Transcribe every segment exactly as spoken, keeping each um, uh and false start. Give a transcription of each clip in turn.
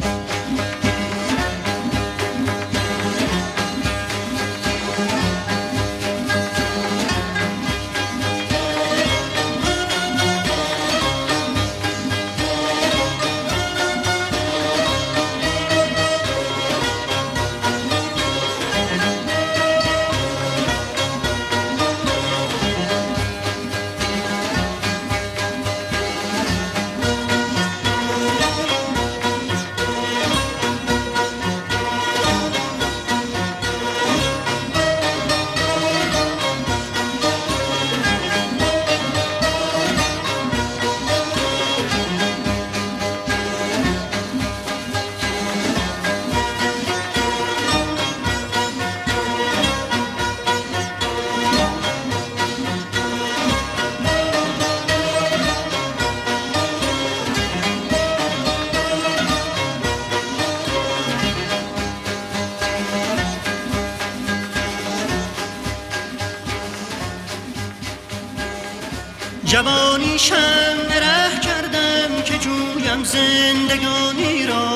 جوانی شم ره کردم که جویم زندگانی را،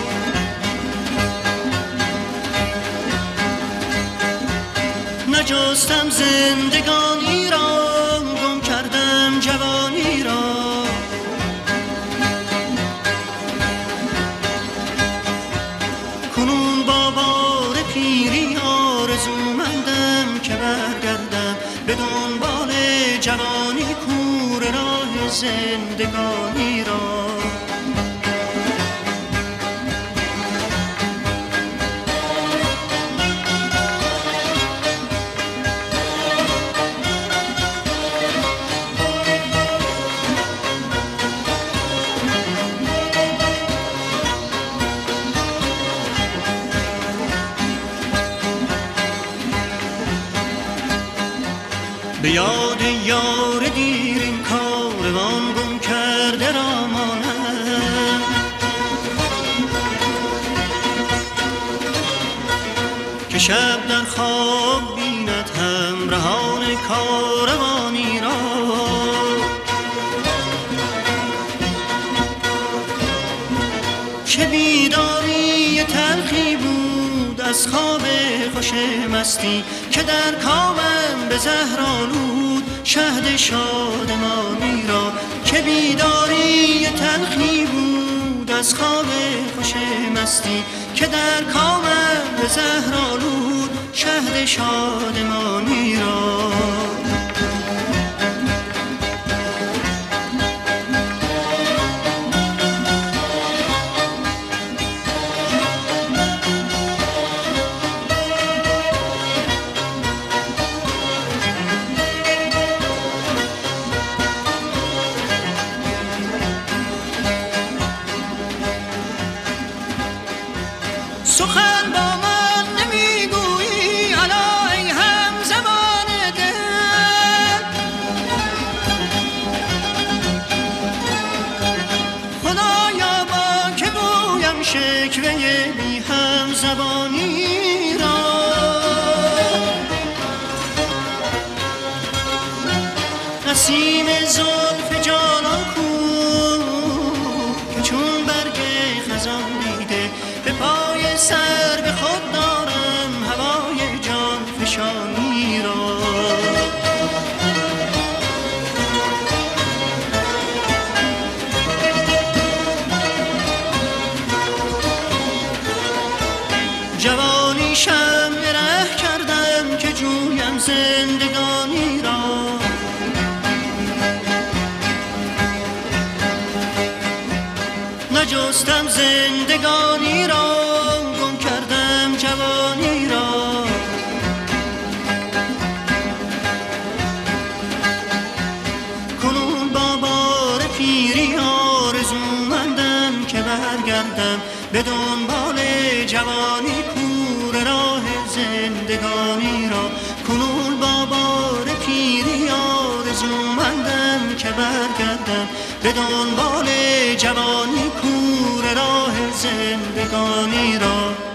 نجستم زندگانی را، گم کردم جوانی را. کنون با بار پیری آرزومندم که برگردم به دنبال جوانی کور راه زندگانی را. به یاد یار دیر این کاروان گم کرده را مانم، که شب در خواب بیند همراهان کاروانی را. چه بیداری تلخی بود از خواب خوش مستی، که در کامم به زهر آلود شهد شادمانی را. که بیداری تلخی بود از خواب خوش مستی، که در کامم به زهر آلود شهد شادمانی را. سخن با من نمیگویی الا ای همزمان دل، خدایا با که گویم شکوه بی همزبانی را. نسیم زلف جانان کو که چون برگ خزان دیده، به پای سر به خود دارم هوای جان فشانی را. جوانی شم ره کردم که جویم زندگانی را، نجستم زندگانی را، گم کردم جوانی را. کنون با بار پیری آرزومندم که برگردم به دنبال جوانی کور راه زندگانی را. کنون با بار پیری آرزومندم که برگردم به دنبال جوانی کور راه زندگانی را.